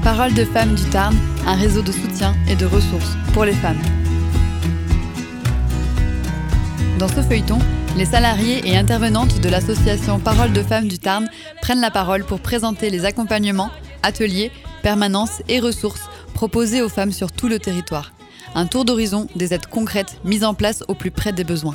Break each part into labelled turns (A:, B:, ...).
A: Paroles de femmes du Tarn, un réseau de soutien et de ressources pour les femmes. Dans ce feuilleton, les salariés et intervenantes de l'association Paroles de femmes du Tarn prennent la parole pour présenter les accompagnements, ateliers, permanences et ressources proposés aux femmes sur tout le territoire. Un tour d'horizon des aides concrètes mises en place au plus près des besoins.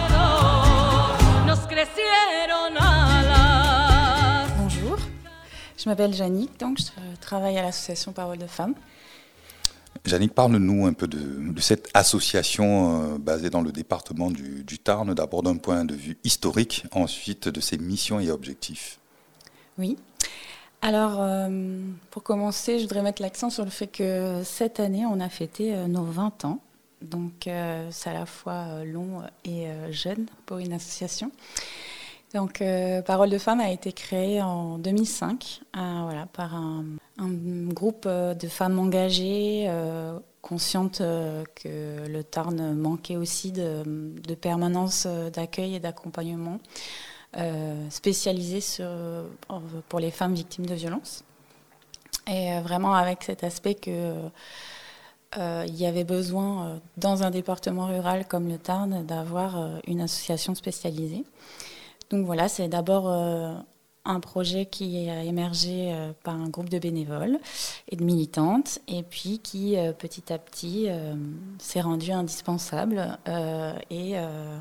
B: Bonjour, je m'appelle Jannick, donc je travaille à l'association Paroles de femmes.
C: Jannick, parle-nous un peu de cette association basée dans le département du Tarn, d'abord d'un point de vue historique, ensuite de ses missions et objectifs.
B: Oui, alors pour commencer, je voudrais mettre l'accent sur le fait que cette année, on a fêté nos 20 ans. Donc c'est à la fois long et jeune pour une association. Donc Paroles de femmes a été créée en 2005 par un groupe de femmes engagées, conscientes que le Tarn manquait aussi de permanence d'accueil et d'accompagnement spécialisées pour les femmes victimes de violences. Et vraiment avec cet aspect que il y avait besoin, dans un département rural comme le Tarn, d'avoir une association spécialisée. Donc voilà, c'est d'abord un projet qui a émergé par un groupe de bénévoles et de militantes, et puis qui, petit à petit, s'est rendu indispensable et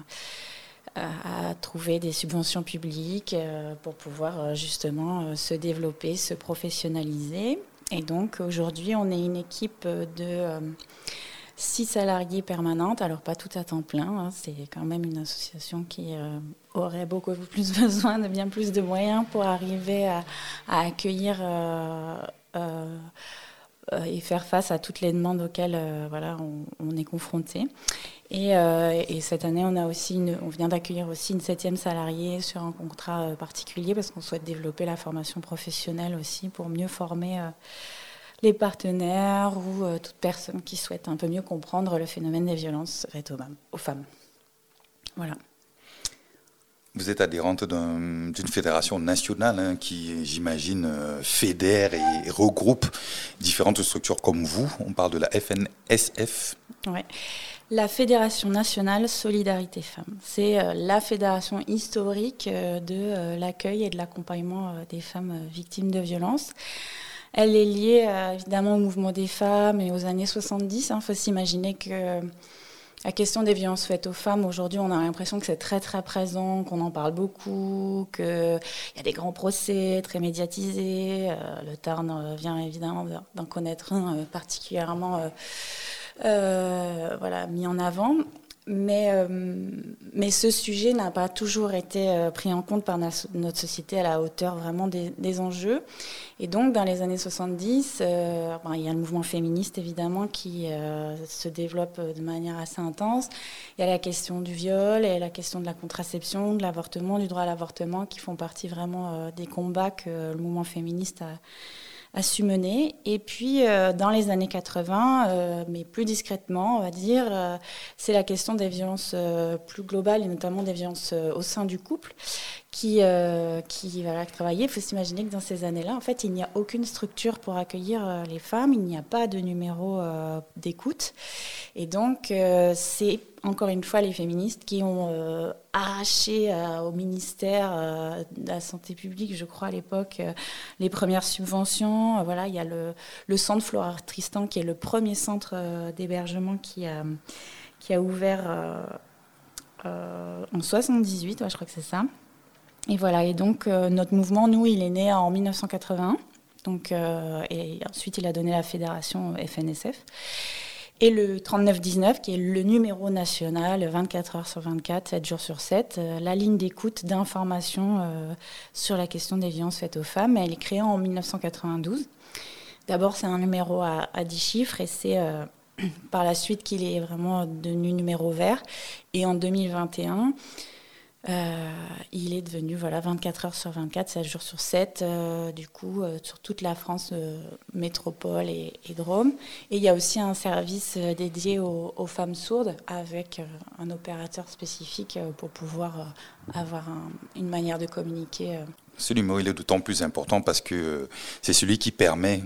B: a trouvé des subventions publiques pour pouvoir justement se développer, se professionnaliser. Et donc aujourd'hui, on est une équipe de 6 salariés permanentes, alors pas tout à temps plein, c'est quand même une association qui aurait beaucoup plus besoin de bien plus de moyens pour arriver à accueillir et faire face à toutes les demandes auxquelles on est confronté. Et cette année, on vient d'accueillir aussi une 7e salariée sur un contrat particulier parce qu'on souhaite développer la formation professionnelle aussi pour mieux former les partenaires ou toute personne qui souhaite un peu mieux comprendre le phénomène des violences faites aux femmes. Voilà.
C: Vous êtes adhérente d'une fédération nationale qui, j'imagine, fédère et regroupe différentes structures comme vous. On parle de la FNSF.
B: Oui. La Fédération nationale Solidarité Femmes. C'est la fédération historique de l'accueil et de l'accompagnement des femmes victimes de violences. Elle est liée évidemment au mouvement des femmes et aux années 70. Il faut s'imaginer que la question des violences faites aux femmes, aujourd'hui, on a l'impression que c'est très très présent, qu'on en parle beaucoup, qu'il y a des grands procès très médiatisés. Le Tarn vient évidemment d'en connaître un particulièrement mis en avant. Mais ce sujet n'a pas toujours été pris en compte par notre société à la hauteur vraiment des enjeux. Et donc, dans les années 70, il y a le mouvement féministe, évidemment, qui se développe de manière assez intense. Il y a la question du viol et la question de la contraception, de l'avortement, du droit à l'avortement, qui font partie vraiment des combats que le mouvement féministe a su mener. Et puis, dans les années 80, mais plus discrètement, on va dire, c'est la question des violences plus globales, et notamment des violences au sein du couple, qui travaillait. Il faut s'imaginer que dans ces années-là, en fait, il n'y a aucune structure pour accueillir les femmes, il n'y a pas de numéro d'écoute. Et donc, c'est encore une fois les féministes qui ont arraché au ministère de la Santé publique, je crois à l'époque, les premières subventions. Il y a le centre Flora Tristan, qui est le premier centre d'hébergement qui a ouvert en 78, je crois que c'est ça. Et voilà, et donc notre mouvement, nous, il est né en 1981, et ensuite il a donné la fédération FNSF. Et le 3919, qui est le numéro national, 24 heures sur 24, 7 jours sur 7, la ligne d'écoute d'information sur la question des violences faites aux femmes, elle est créée en 1992. D'abord, c'est un numéro à 10 chiffres, et c'est par la suite qu'il est vraiment devenu numéro vert. Et en 2021... il est devenu 24 heures sur 24, 7 jours sur 7, sur toute la France, métropole et Drôme. Et il y a aussi un service dédié aux femmes sourdes avec un opérateur spécifique pour pouvoir avoir une manière de communiquer.
C: Ce numéro, il est d'autant plus important parce que c'est celui qui permet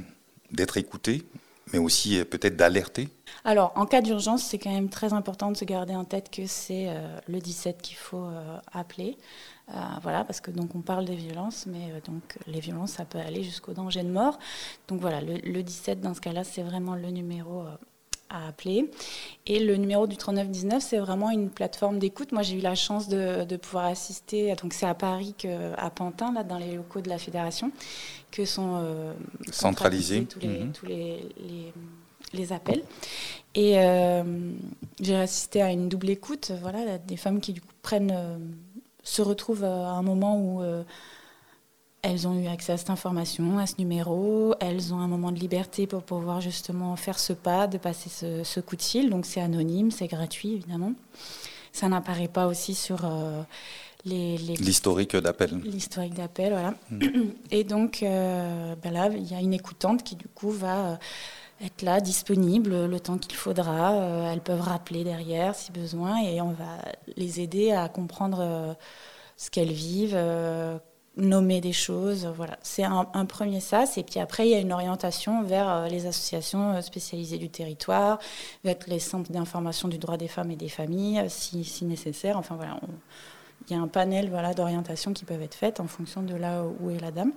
C: d'être écouté, mais aussi peut-être d'alerter?
B: Alors, en cas d'urgence, c'est quand même très important de se garder en tête que c'est le 17 qu'il faut appeler. Voilà, parce que donc on parle des violences, mais donc les violences, ça peut aller jusqu'au danger de mort. Donc voilà, le 17 dans ce cas-là, c'est vraiment le numéro à appeler. Et le numéro du 3919, c'est vraiment une plateforme d'écoute. Moi, j'ai eu la chance de pouvoir assister. Donc c'est à Paris, à Pantin, là, dans les locaux de la fédération, que sont
C: centralisés
B: tous les appels. Et j'ai assisté à une double écoute. Voilà, des femmes qui du coup se retrouvent à un moment où elles ont eu accès à cette information, à ce numéro. Elles ont un moment de liberté pour pouvoir justement faire ce pas, de passer ce coup de fil. Donc c'est anonyme, c'est gratuit évidemment. Ça n'apparaît pas aussi sur
C: l'historique d'appel.
B: L'historique d'appel, voilà. Et donc là, il y a une écoutante qui du coup va être là, disponible, le temps qu'il faudra. Elles peuvent rappeler derrière si besoin et on va les aider à comprendre ce qu'elles vivent, nommer des choses. Voilà. C'est un premier sas. Et puis après, il y a une orientation vers les associations spécialisées du territoire, vers les centres d'information du droit des femmes et des familles, si nécessaire. Enfin voilà, il y a un panel d'orientation qui peuvent être faites en fonction de là où est la dame.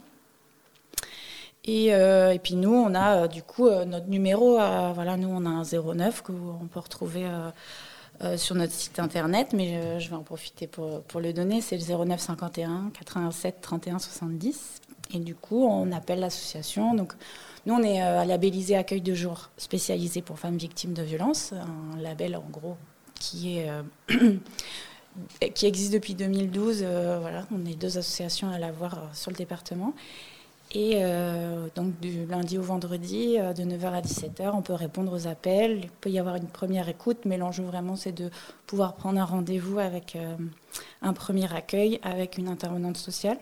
B: Et puis nous, on a du coup notre numéro, nous on a un 09 qu'on peut retrouver sur notre site internet, mais je vais en profiter pour le donner, c'est le 09 51 87 31 70. Et du coup, on appelle l'association. Donc nous, on est labellisé accueil de jour spécialisé pour femmes victimes de violences, un label en gros qui existe depuis 2012. On est 2 associations à l'avoir sur le département. Et donc du lundi au vendredi, de 9h à 17h, on peut répondre aux appels. Il peut y avoir une première écoute, mais l'enjeu vraiment, c'est de pouvoir prendre un rendez-vous avec un premier accueil, avec une intervenante sociale.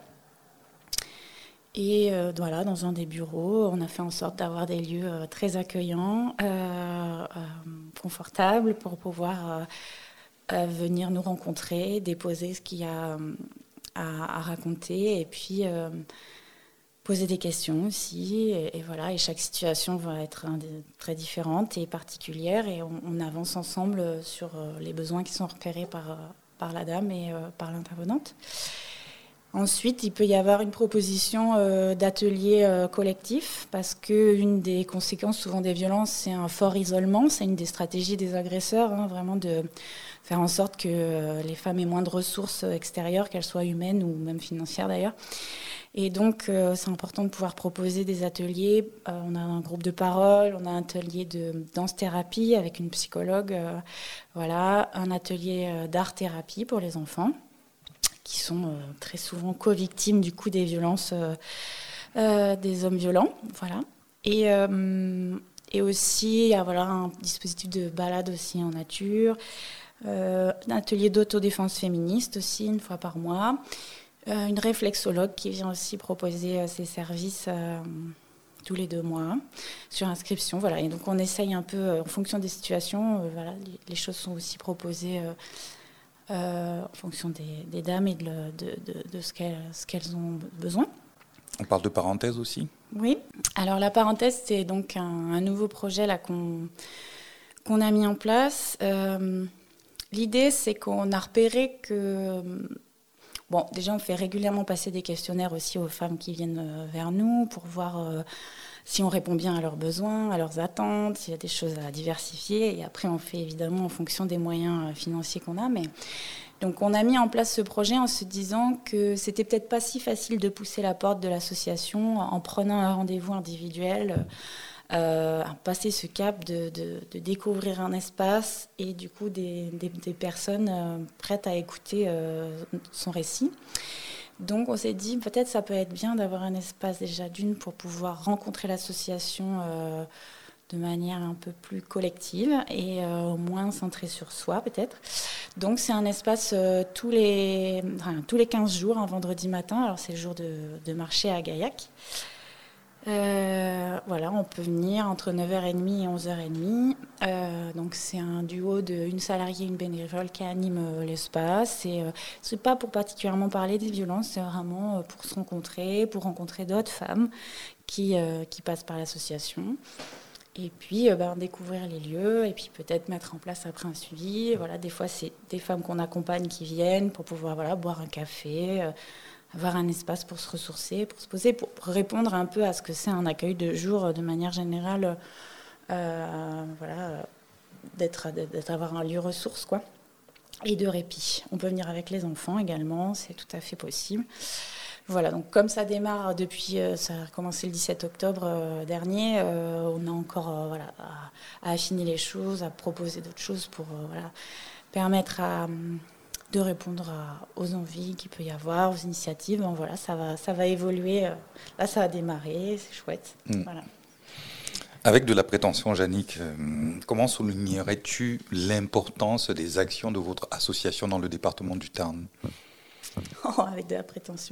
B: Et dans un des bureaux, on a fait en sorte d'avoir des lieux très accueillants, confortables, pour pouvoir venir nous rencontrer, déposer ce qu'il y a à raconter, et puis poser des questions aussi, et voilà. Et chaque situation va être très différente et particulière, et on avance ensemble sur les besoins qui sont repérés par la dame et par l'intervenante. Ensuite, il peut y avoir une proposition d'atelier collectif, parce qu'une des conséquences souvent des violences, c'est un fort isolement. C'est une des stratégies des agresseurs, vraiment de faire en sorte que les femmes aient moins de ressources extérieures, qu'elles soient humaines ou même financières d'ailleurs. Et donc, c'est important de pouvoir proposer des ateliers. On a un groupe de parole, on a un atelier de danse-thérapie avec une psychologue, un atelier d'art-thérapie pour les enfants, qui sont très souvent co-victimes du coup des violences des hommes violents. Voilà. Et aussi, il y a un dispositif de balade aussi en nature, un atelier d'autodéfense féministe aussi, une fois par mois. Une réflexologue qui vient aussi proposer ses services tous les 2 mois sur inscription. Voilà. Et donc on essaye un peu, en fonction des situations, les choses sont aussi proposées en fonction des dames et de ce qu'elles ont besoin.
C: On parle de parenthèse aussi ?
B: Oui. Alors la parenthèse, c'est donc un nouveau projet là, qu'on a mis en place. L'idée, c'est qu'on a repéré que... déjà, on fait régulièrement passer des questionnaires aussi aux femmes qui viennent vers nous pour voir si on répond bien à leurs besoins, à leurs attentes, s'il y a des choses à diversifier. Et après, on fait évidemment en fonction des moyens financiers qu'on a. Donc, on a mis en place ce projet en se disant que c'était peut-être pas si facile de pousser la porte de l'association en prenant un rendez-vous individuel, à passer ce cap de découvrir un espace et du coup des personnes prêtes à écouter son récit. Donc on s'est dit peut-être ça peut être bien d'avoir un espace déjà pour pouvoir rencontrer l'association de manière un peu plus collective et moins centrée sur soi peut-être. Donc c'est un espace tous les 15 jours, un vendredi matin. Alors c'est le jour de marché à Gaillac. voilà, on peut venir entre 9h30 et 11h30. Donc c'est un duo d'une salariée et une bénévole qui anime l'espace. Et c'est pas pour particulièrement parler des violences, c'est vraiment pour se rencontrer, pour rencontrer d'autres femmes qui passent par l'association. Et puis découvrir les lieux et puis peut-être mettre en place après un suivi. Voilà, des fois c'est des femmes qu'on accompagne qui viennent pour pouvoir boire un café, avoir un espace pour se ressourcer, pour se poser, pour répondre un peu à ce que c'est un accueil de jour de manière générale, d'avoir un lieu ressource, quoi, et de répit. On peut venir avec les enfants également, c'est tout à fait possible. Voilà, donc comme ça démarre depuis, ça a commencé le 17 octobre dernier, on a encore à affiner les choses, à proposer d'autres choses pour permettre de répondre aux envies qu'il peut y avoir, aux initiatives. Bon, voilà, ça va évoluer. Là, ça a démarré, c'est chouette. Voilà.
C: Avec de la prétention, Jannick, comment soulignerais-tu l'importance des actions de votre association dans le département du Tarn ?
B: Avec de la prétention.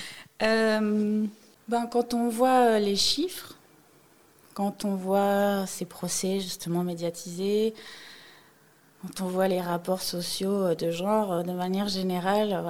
B: Quand on voit les chiffres, quand on voit ces procès justement médiatisés, quand on voit les rapports sociaux de genre, de manière générale,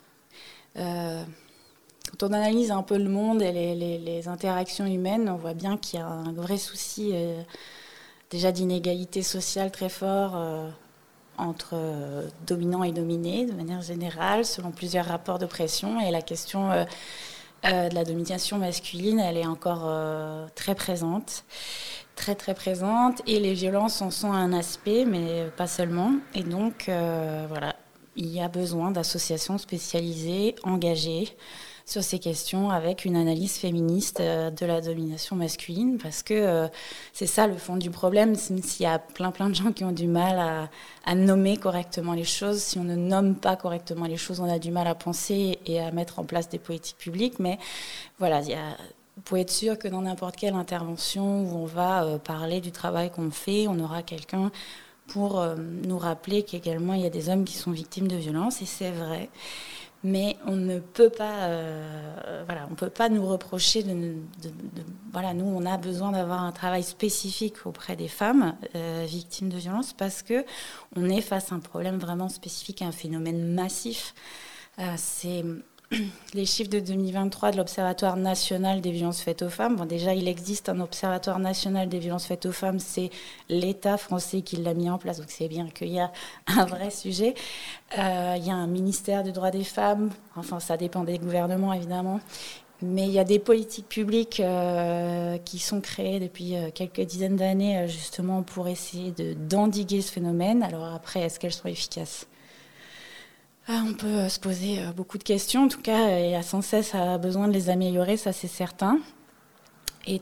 B: quand on analyse un peu le monde et les interactions humaines, on voit bien qu'il y a un vrai souci déjà d'inégalité sociale très fort entre dominants et dominés, de manière générale, selon plusieurs rapports de pression. Et la question de la domination masculine, elle est encore très présente. Très très présente, et les violences en sont un aspect, mais pas seulement. Et donc, il y a besoin d'associations spécialisées, engagées sur ces questions, avec une analyse féministe de la domination masculine, parce que c'est ça le fond du problème. Même s'il y a plein de gens qui ont du mal à nommer correctement les choses, si on ne nomme pas correctement les choses, on a du mal à penser et à mettre en place des politiques publiques. Mais voilà, vous pouvez être sûr que dans n'importe quelle intervention où on va parler du travail qu'on fait, on aura quelqu'un pour nous rappeler qu'également il y a des hommes qui sont victimes de violences, et c'est vrai. Mais on ne peut pas, on peut pas nous reprocher nous, on a besoin d'avoir un travail spécifique auprès des femmes victimes de violences, parce que on est face à un problème vraiment spécifique, à un phénomène massif. C'est les chiffres de 2023 de l'Observatoire national des violences faites aux femmes. Bon, déjà, il existe un Observatoire national des violences faites aux femmes. C'est l'État français qui l'a mis en place. Donc, c'est bien qu'il y a un vrai sujet. Il y a un ministère des droits des femmes. Enfin, ça dépend des gouvernements, évidemment. Mais il y a des politiques publiques qui sont créées depuis quelques dizaines d'années, justement, pour essayer d'endiguer ce phénomène. Alors après, est-ce qu'elles sont efficaces ? On peut se poser beaucoup de questions. En tout cas, il y a sans cesse besoin de les améliorer, ça c'est certain. Et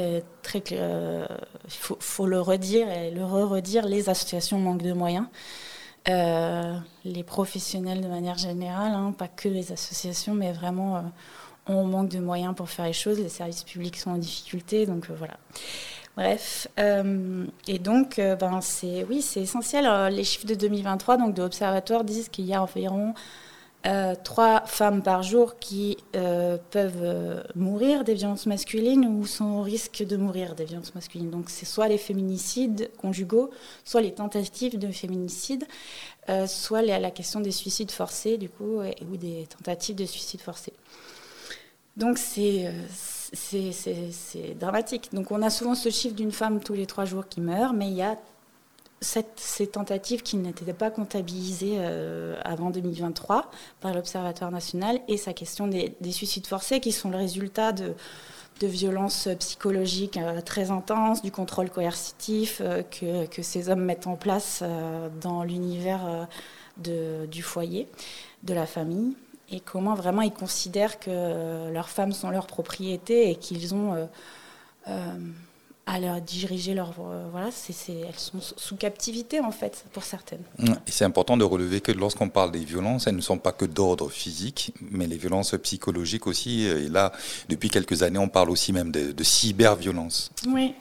B: faut le redire et le redire, les associations manquent de moyens. Les professionnels de manière générale, pas que les associations, mais vraiment, on manque de moyens pour faire les choses. Les services publics sont en difficulté, donc voilà. Bref, et donc c'est essentiel. Les chiffres de 2023 donc de l'Observatoire disent qu'il y a environ 3 femmes par jour qui peuvent mourir des violences masculines ou sont au risque de mourir des violences masculines. Donc c'est soit les féminicides conjugaux, soit les tentatives de féminicide, soit la question des suicides forcés du coup, ou des tentatives de suicide forcés. Donc c'est dramatique. Donc on a souvent ce chiffre d'une femme tous les 3 jours qui meurt, mais il y a ces tentatives qui n'étaient pas comptabilisées avant 2023 par l'Observatoire national, et sa question des suicides forcés qui sont le résultat de violences psychologiques très intenses, du contrôle coercitif que ces hommes mettent en place dans l'univers du foyer, de la famille. Et comment vraiment ils considèrent que leurs femmes sont leur propriété et qu'ils ont à leur diriger leur... elles sont sous captivité en fait, pour certaines.
C: Et c'est important de relever que lorsqu'on parle des violences, elles ne sont pas que d'ordre physique, mais les violences psychologiques aussi. Et là, depuis quelques années, on parle aussi même de cyberviolence.
B: Oui,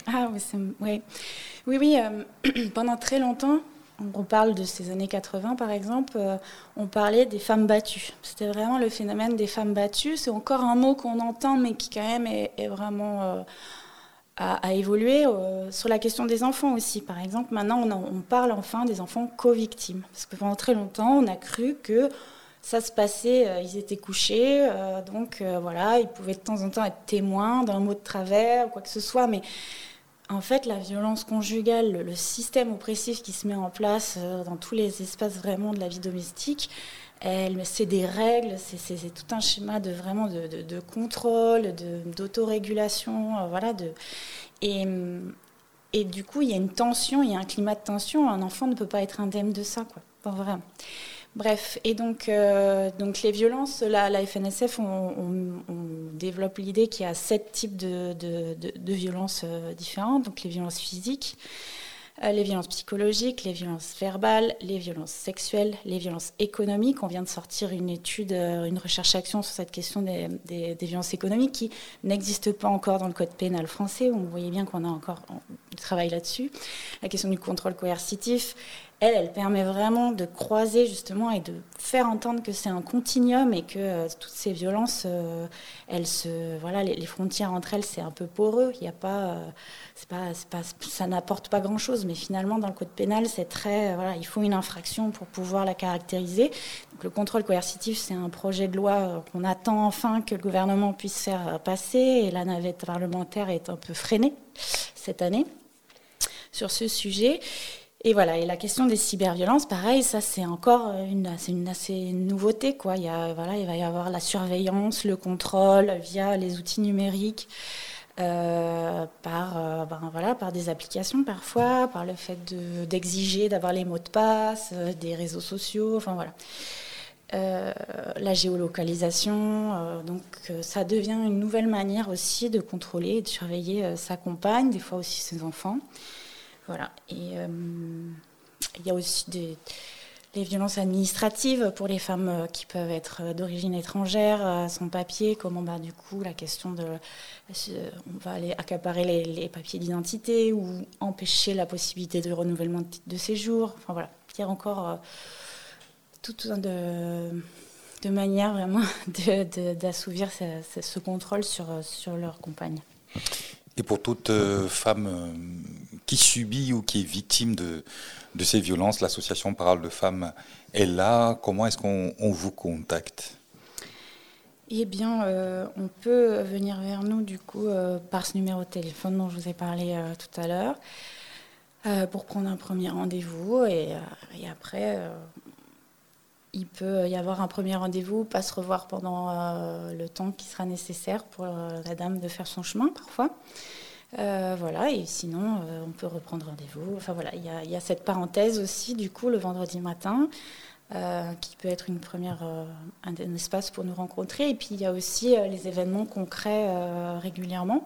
B: pendant très longtemps, on parle de ces années 80 par exemple, on parlait des femmes battues. C'était vraiment le phénomène des femmes battues. C'est encore un mot qu'on entend mais qui quand même est vraiment a évolué sur la question des enfants aussi. Par exemple, maintenant, on parle enfin des enfants co-victimes. Parce que pendant très longtemps, on a cru que ça se passait, ils étaient couchés, donc voilà, ils pouvaient de temps en temps être témoins d'un mot de travers ou quoi que ce soit. Mais en fait, la violence conjugale, le système oppressif qui se met en place dans tous les espaces vraiment de la vie domestique, c'est des règles, c'est tout un schéma de contrôle, d'autorégulation, voilà. Et du coup, il y a une tension, il y a un climat de tension. Un enfant ne peut pas être indemne de ça, quoi. Pas vraiment. Bref, et donc les violences, la FNSF, on développe l'idée qu'il y a 7 types de violences différentes. Donc les violences physiques, les violences psychologiques, les violences verbales, les violences sexuelles, les violences économiques. On vient de sortir une étude, une recherche-action sur cette question des violences économiques qui n'existe pas encore dans le code pénal français. Vous voyez bien qu'on a encore du travail là-dessus. La question du contrôle coercitif, elle permet vraiment de croiser justement et de faire entendre que c'est un continuum et que toutes ces violences, les frontières entre elles, c'est un peu poreux. Il y a pas, ça n'apporte pas grand-chose, mais finalement dans le code pénal, c'est très, il faut une infraction pour pouvoir la caractériser. Donc, le contrôle coercitif, c'est un projet de loi qu'on attend enfin que le gouvernement puisse faire passer, et la navette parlementaire est un peu freinée cette année sur ce sujet. Et voilà, et la question des cyberviolences, pareil, ça c'est encore une nouveauté, quoi. Il va y avoir la surveillance, le contrôle via les outils numériques, par des applications parfois, par le fait d'exiger d'avoir les mots de passe, des réseaux sociaux, enfin voilà. La géolocalisation, donc ça devient une nouvelle manière aussi de contrôler et de surveiller sa compagne, des fois aussi ses enfants. Voilà. Et il y a aussi les violences administratives pour les femmes qui peuvent être d'origine étrangère, sans papier, comment du coup la question on va aller accaparer les papiers d'identité ou empêcher la possibilité de renouvellement de titre de séjour. Enfin voilà, il y a encore tout de manières vraiment d'assouvir ce contrôle sur leur compagne.
C: Et pour toute femme qui subit ou qui est victime de ces violences, l'association Parole de Femmes est là. Comment est-ce qu'on vous contacte ?
B: Eh bien, on peut venir vers nous du coup par ce numéro de téléphone dont je vous ai parlé tout à l'heure pour prendre un premier rendez-vous et après il peut y avoir un premier rendez-vous, pas se revoir pendant le temps qui sera nécessaire pour la dame de faire son chemin parfois. Voilà, et sinon on peut reprendre rendez-vous. Enfin voilà, il y a cette parenthèse aussi du coup le vendredi matin qui peut être un espace pour nous rencontrer. Et puis il y a aussi les événements concrets régulièrement.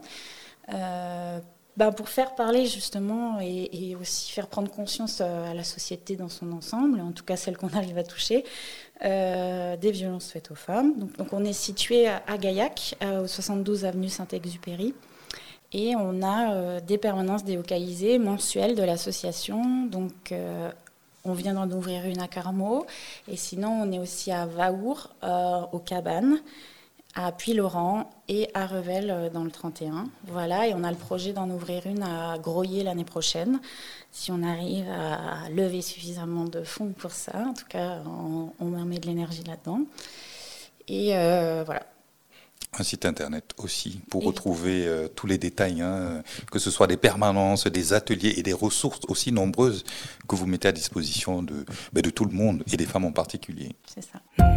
B: Pour faire parler justement et aussi faire prendre conscience à la société dans son ensemble, en tout cas celle qu'on arrive à toucher, des violences faites aux femmes. Donc on est situé à Gaillac, au 72 avenue Saint-Exupéry, et on a des permanences délocalisées mensuelles de l'association. Donc on vient d'en ouvrir une à Carmaux, et sinon on est aussi à Vaour, aux Cabanes, à Puylaurent et à Revel dans le 31. Voilà, et on a le projet d'en ouvrir une à Groyer l'année prochaine, si on arrive à lever suffisamment de fonds pour ça. En tout cas, on met de l'énergie là-dedans. Et voilà.
C: Un site internet aussi pour retrouver tous les détails, que ce soit des permanences, des ateliers et des ressources aussi nombreuses que vous mettez à disposition de tout le monde et des femmes en particulier.
B: C'est ça.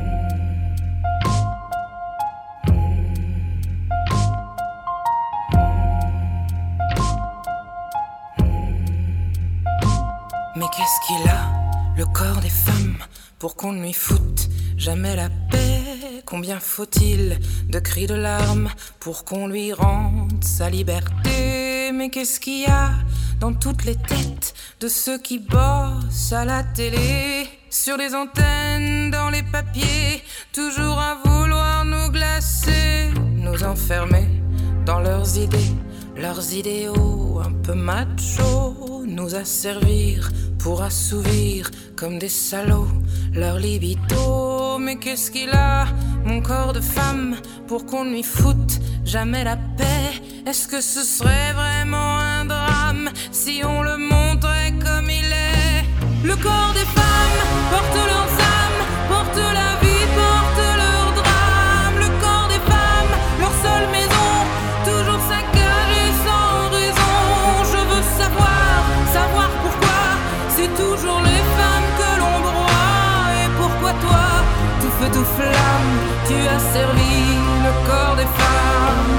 D: Mais qu'est-ce qu'il a, le corps des femmes, pour qu'on ne lui foute jamais la paix? Combien faut-il de cris de larmes pour qu'on lui rende sa liberté? Mais qu'est-ce qu'il y a dans toutes les têtes de ceux qui bossent à la télé, sur les antennes, dans les papiers, toujours à vouloir nous glacer, nous enfermer dans leurs idées, leurs idéaux un peu machos, nous asservir pour assouvir comme des salauds leur libido. Mais qu'est-ce qu'il a, mon corps de femme, pour qu'on ne lui foute jamais la paix? Est-ce que ce serait vraiment un drame si on le montrait comme il est? Le corps des femmes porte leurs âmes, porte la vie, porte leur drame. Le corps des femmes, leur seule maison, toujours saccagée sans raison. Je veux savoir pourquoi c'est toujours les femmes que l'on broie. Et pourquoi toi, tout feu, tout flamme, tu as servi le corps des femmes.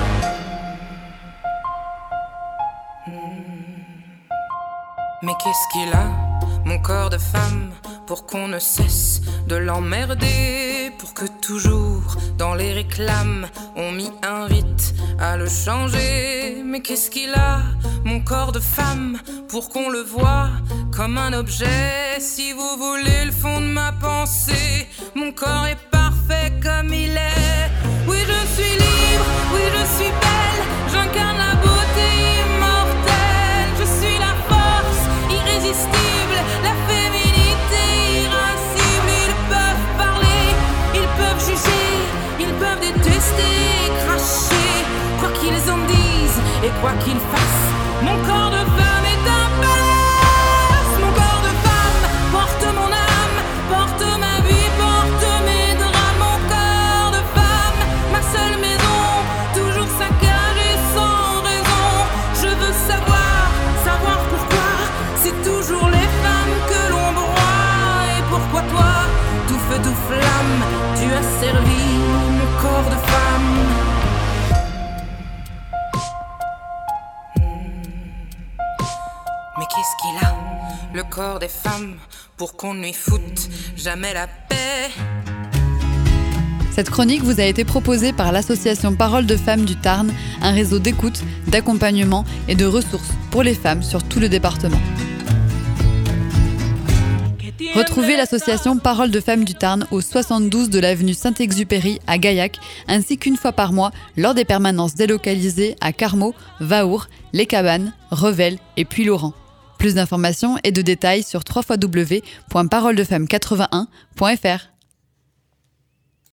D: Mais qu'est-ce qu'il a, mon corps de femme, pour qu'on ne cesse de l'emmerder, pour que toujours dans les réclames on m'y invite à le changer? Mais qu'est-ce qu'il a, mon corps de femme, pour qu'on le voie comme un objet? Si vous voulez le fond de ma pensée, mon corps est parfait comme il est. Oui, je suis libre, oui, je suis belle, j'incarne la beauté immortelle. Je suis la force irrésistible, la féminité irascible. Ils peuvent parler, ils peuvent juger, ils peuvent détester, cracher, quoi qu'ils en disent et quoi qu'ils fassent. Mon corps de femme est un palace. Mon corps de femme porte mon âme, porte ma vie, porte mes drames. Mon corps de femme, ma seule maison, toujours saccagée sans raison. Je veux savoir pourquoi c'est toujours les femmes que l'on broie. Et pourquoi toi, tout feu, tout flamme, tu as servi mon corps de femme. Mais qu'est-ce qu'il a, le corps des femmes, pour qu'on ne lui foute jamais la paix?
A: Cette chronique vous a été proposée par l'association Parole de Femmes du Tarn, un réseau d'écoute, d'accompagnement et de ressources pour les femmes sur tout le département. Retrouvez l'association Parole de Femmes du Tarn au 72 de l'avenue Saint-Exupéry à Gaillac, ainsi qu'une fois par mois lors des permanences délocalisées à Carmaux, Vaour, Les Cabanes, Revel et Puylaurens. Plus d'informations et de détails sur www.paroledefemme81.fr.